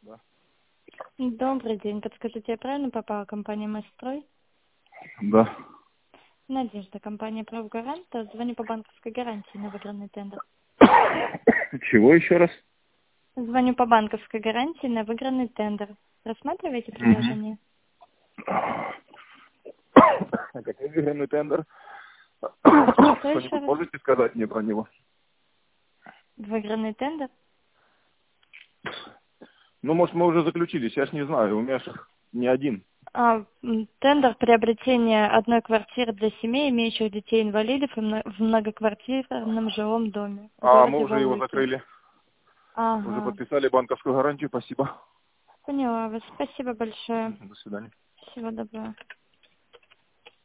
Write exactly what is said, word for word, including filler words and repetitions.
Да. Добрый день. Подскажите, я правильно попала в компанию «Майстрой»? Да. Надежда, компания «Правгарант». Звоню по банковской гарантии на выигранный тендер. Чего еще раз? Звоню по банковской гарантии на выигранный тендер. Рассматриваете Угу. предложение? А какой выигранный тендер? Что еще Что-нибудь раз? можете сказать мне про него? Выигранный тендер? Ну, может, мы уже заключились, я ж не знаю, у меня же не один. А, м, тендер приобретения одной квартиры для семей, имеющих детей-инвалидов и мно- в многоквартирном жилом доме в А мы городе уже его Валуйки. закрыли. Уже Ага, подписали банковскую гарантию, спасибо. поняла вас. Спасибо большое. До свидания. Всего доброго.